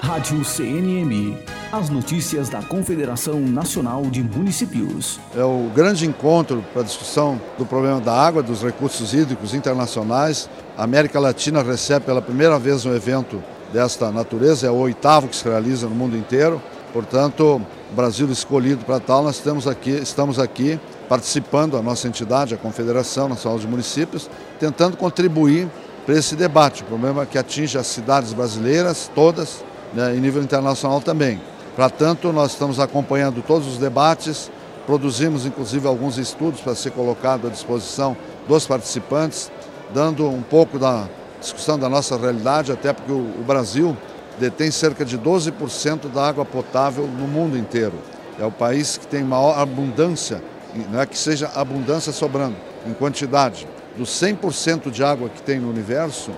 Rádio CNM. As notícias da Confederação Nacional de Municípios. É o grande encontro para a discussão do problema da água, dos recursos hídricos internacionais. A América Latina recebe pela primeira vez um evento desta natureza, é o 8º que se realiza no mundo inteiro. Portanto, o Brasil escolhido para tal, nós estamos aqui participando, a nossa entidade, a Confederação Nacional de Municípios, tentando contribuir para esse debate, o problema que atinge as cidades brasileiras todas, né, em nível internacional também. Para tanto, nós estamos acompanhando todos os debates, produzimos inclusive alguns estudos para ser colocado à disposição dos participantes, dando um pouco da discussão da nossa realidade, até porque o Brasil detém cerca de 12% da água potável no mundo inteiro. É o país que tem maior abundância, não é que seja abundância sobrando, em quantidade. Dos 100% de água que tem no universo,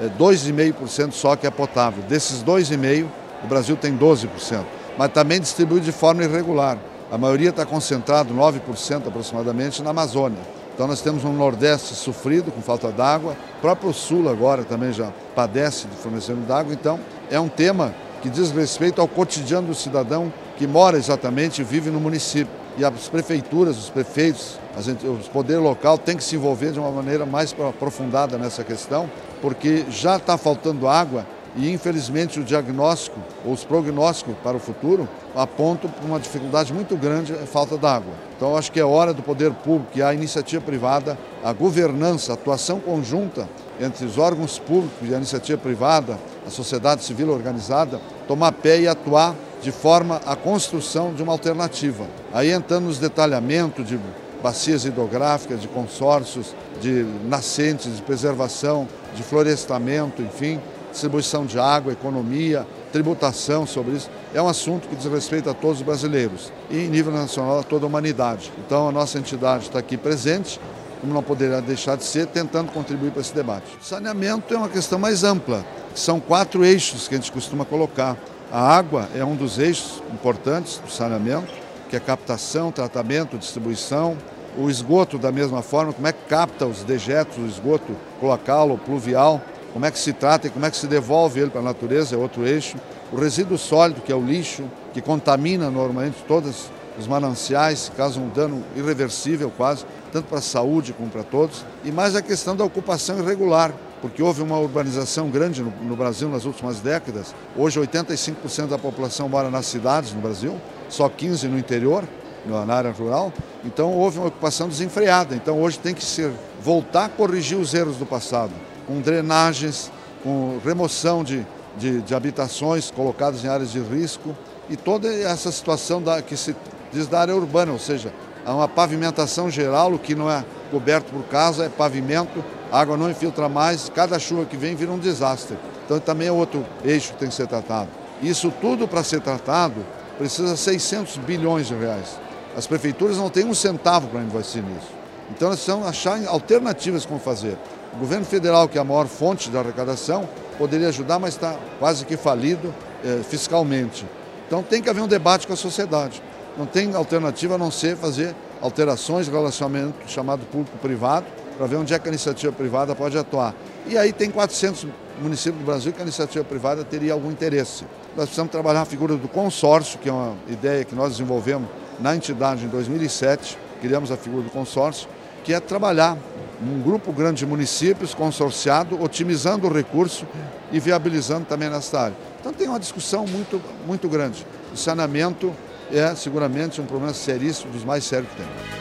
2,5% só que é potável. Desses 2,5%, o Brasil tem 12%, mas também distribuído de forma irregular. A maioria está concentrado, 9% aproximadamente, na Amazônia. Então nós temos um Nordeste sofrido com falta d'água, o próprio Sul agora também já padece de fornecimento d'água. Então é um tema que diz respeito ao cotidiano do cidadão que mora exatamente e vive no município. E as prefeituras, os prefeitos, o poder local tem que se envolver de uma maneira mais aprofundada nessa questão, porque já está faltando água e, infelizmente, o diagnóstico ou os prognósticos para o futuro apontam para uma dificuldade muito grande, a falta d'água. Então, eu acho que é hora do poder público e a iniciativa privada, a governança, a atuação conjunta entre os órgãos públicos e a iniciativa privada, a sociedade civil organizada, tomar pé e atuar de forma à construção de uma alternativa. Aí entrando nos detalhamentos de bacias hidrográficas, de consórcios, de nascentes, de preservação, de florestamento, enfim, distribuição de água, economia, tributação sobre isso. É um assunto que diz respeito a todos os brasileiros e, em nível nacional, a toda a humanidade. Então, a nossa entidade está aqui presente, como não poderia deixar de ser, tentando contribuir para esse debate. O saneamento é uma questão mais ampla. São 4 eixos que a gente costuma colocar. A água é um dos eixos importantes do saneamento, que é captação, tratamento, distribuição. O esgoto, da mesma forma, como é que capta os dejetos, o esgoto cloacal ou pluvial, como é que se trata e como é que se devolve ele para a natureza, é outro eixo. O resíduo sólido, que é o lixo, que contamina normalmente todos os mananciais, causa um dano irreversível quase, tanto para a saúde como para todos. E mais a questão da ocupação irregular, porque houve uma urbanização grande no Brasil nas últimas décadas. Hoje 85% da população mora nas cidades no Brasil, só 15% no interior, na área rural. Então houve uma ocupação desenfreada. Então hoje tem que voltar a corrigir os erros do passado, com drenagens, com remoção de habitações colocadas em áreas de risco e toda essa situação que se diz da área urbana, ou seja, há uma pavimentação geral, o que não é coberto por casa é pavimento, a água não infiltra mais, cada chuva que vem vira um desastre. Então também é outro eixo que tem que ser tratado. Isso tudo, para ser tratado, precisa 600 bilhões de reais. As prefeituras não têm um centavo para investir nisso. Então nós precisamos achar alternativas como fazer. O governo federal, que é a maior fonte de arrecadação, poderia ajudar, mas está quase que falido fiscalmente. Então tem que haver um debate com a sociedade. Não tem alternativa a não ser fazer alterações de relacionamento chamado público-privado, para ver onde é que a iniciativa privada pode atuar. E aí tem 400 municípios do Brasil que a iniciativa privada teria algum interesse. Nós precisamos trabalhar a figura do consórcio, que é uma ideia que nós desenvolvemos na entidade em 2007, criamos a figura do consórcio, que é trabalhar um grupo grande de municípios consorciado, otimizando o recurso e viabilizando também nessa área. Então tem uma discussão muito grande. O saneamento é seguramente um problema seríssimo, dos mais sérios que tem.